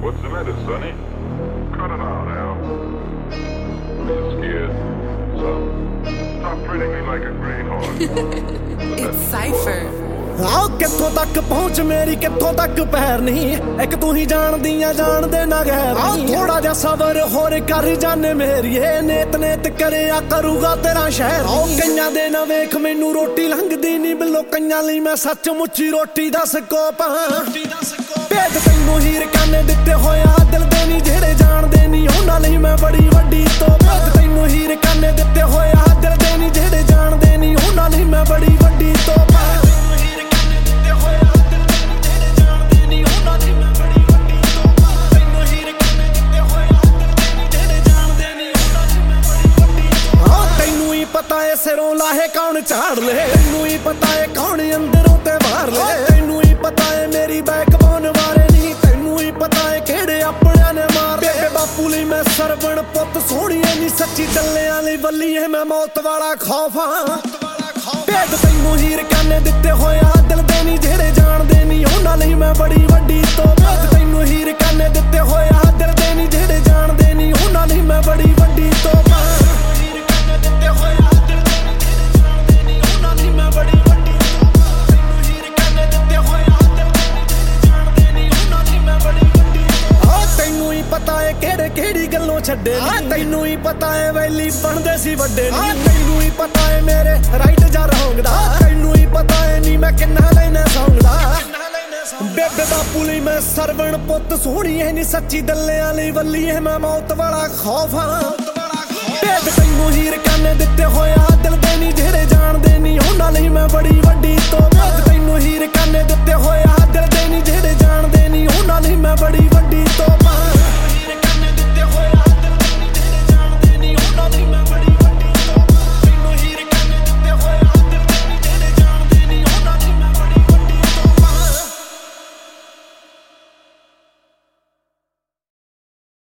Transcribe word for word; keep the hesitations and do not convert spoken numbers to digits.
What's the matter, Sonny? Cut it out, Al. You're scared. So, stop treating me like a greyhound. It's Cypher. ਆਓ ਕਿੱਥੋਂ ਤੱਕ ਪਹੁੰਚ ਮੇਰੀ ਕਿੱਥੋਂ ਤੱਕ ਪੈਰ ਨਹੀਂ ਇੱਕ ਤੂੰ ਹੀ ਜਾਣਦੀਆਂ ਜਾਣਦੇ ਨਾ ਗੈਰ ਆਓ ਥੋੜਾ ਜਿਹਾ ਸਬਰ ਹੋਰ ਕਰ ਜਾਣੇ ਮੇਰੀਏ ਨੇਤ ਨੇਤ ਕਰਿਆ ਕਰੂਗਾ ਤੇਰਾ ਸ਼ਹਿਰ ਆਓ ਕਈਆਂ ਦੇ ਨਾ ਵੇਖ ਮੈਨੂੰ ਰੋਟੀ ਲੰਘਦੀ ਨਹੀਂ ਬਿਲੋ ਕਈਆਂ ਲਈ ਮੈਂ ਸੱਚ ਮੁੱਚੀ ਰੋਟੀ ਦਾ ਸਕੋਪ ਭੇਦ ਤੈਨੂੰ ਹੀਰ ਕਾਨੇ ਦਿੱਤੇ ਹੋਇਆ ਦਿਲ ਦੇ ਨਹੀਂ ਜਿਹੜੇ ਜਾਣਦੇ ਨਹੀਂ ਉਹਨਾਂ ਲਈ ਮੈਂ ਬੜੀ ਵੱਡੀ ਤੋਪ ਭੇਦ ਤੈਨੂੰ ਹੀਰ ਕਾਨੇ ਦਿੱਤੇ ਹੋਇਆ ਦਿਲ ਦੇ ਨਹੀਂ ਜਿਹੜੇ ਜਾਣਦੇ ਨਹੀਂ ਉਹਨਾਂ ਲਈ ਮੈਂ ਬੜੀ ਵੱਡੀ ਤੋਪ ਪਤਾ ਏ ਸਿਰੋਂ ਲਾਹੇ ਕੌਣ ਝਾੜ ਲੈ ਤੈਨੂੰ ਹੀ ਪਤਾ ਏ ਕੌਣ ਅੰਦਰੋਂ ਤੇ ਬਾਹਰ ਲੈ ਤੈਨੂੰ ਹੀ ਪਤਾ ਏ ਮੇਰੀ ਬੈਕਬੋਨ ਬਾਰੇ ਨਹੀਂ ਤੈਨੂੰ ਹੀ ਪਤਾ ਏ ਕਿਹੜੇ ਆਪਣਿਆਂ ਨੇ ਮਾਰ ਲਏ ਬੇਬੇ ਬਾਪੂ ਲਈ ਮੈਂ ਸਰਵਣ ਪੁੱਤ ਸੋਹਣੀਏ ਨਹੀਂ ਸੱਚੀ ਚੱਲਿਆਂ ਲਈ ਵੱਲੀਏ ਮੈਂ ਮੌਤ ਵਾਲਾ ਖੌਫ ਹਾਂ ਭੇਦ ਤੈਨੂੰ ਹੀਰ ਕਾਨੇ ਦਿੱਤੇ ਹੋਇਆ ਦਿਲ ਦੇ ਨਹੀਂ ਜਿਹੜੇ ਜਾਣਦੇ ਨਹੀਂ ਉਹਨਾਂ ਲਈ ਮੈਂ ਬੜੀ ਵੱਡੀ ਤੋਪ ਭੇਦ ਤੈਨੂੰ ਹੀਰ ਕਾਨੇ ਦਿੱਤੇ ਹੋਇਆ ਦਿਲ ਦੇ ਨਹੀਂ ਜਿਹੜੇ ਜਾਣਦੇ ਨਹੀਂ ਉਹਨਾਂ ਲਈ ਮੈਂ ਬੜੀ ਵੱਡੀ ਤੋਪ ਕਿਹੜੇ ਕਿਹੜੀ ਗੱਲੋਂ ਛੱਡੇ ਨੀ ਤੈਨੂੰ ਹੀ ਪਤਾ ਏ ਵੈਲੀ ਬਣਦੇ ਸੀ ਵੱਡੇ ਨੀ ਤੈਨੂੰ ਹੀ ਪਤਾ ਏ ਮੇਰੇ ਰਾਈਟ ਜਾਂ ਰੌਂਗ ਦਾ ਤੈਨੂੰ ਹੀ ਪਤਾ ਏ ਨੀ ਮੈਂ ਕਿੰਨਾ ਲੈਣਾ ਸੌਂਗ ਦਾ ਬੇਬੇ ਬਾਪੂ ਲਈ ਮੈਂ ਸਰਵਣ ਪੁੱਤ ਸੋਹਣੀ ਐ ਨੀ ਸੱਚੀ ਦੱਲਿਆਂ ਲਈ ਵੱਲੀ ਐ ਮੈਂ ਮੌਤ ਵਾਲਾ ਖੌਫ ਹਾਂ ਭੇਦ ਤੈਨੂੰ ਹੀਰ ਕਾਨੇ ਦਿੱਤੇ ਹੋਇਆ ਦਿਲ ਦੇ ਨੀ ਜਿਹੜੇ ਜਾਣਦੇ ਨੀ ਉਹਨਾਂ ਲਈ ਮੈਂ ਬੜੀ ਵੱਡੀ ਤੋਪ ਭੇਦ ਤੈਨੂੰ ਹੀਰ ਕਾਨੇ ਦਿੱਤੇ ਹੋਇਆ ਦਿਲ ਦੇ ਨੀ ਜਿਹੜੇ ਜਾਣਦੇ ਨੀ ਉਹਨਾਂ ਲਈ ਮੈਂ ਬੜੀ ਵੱਡੀ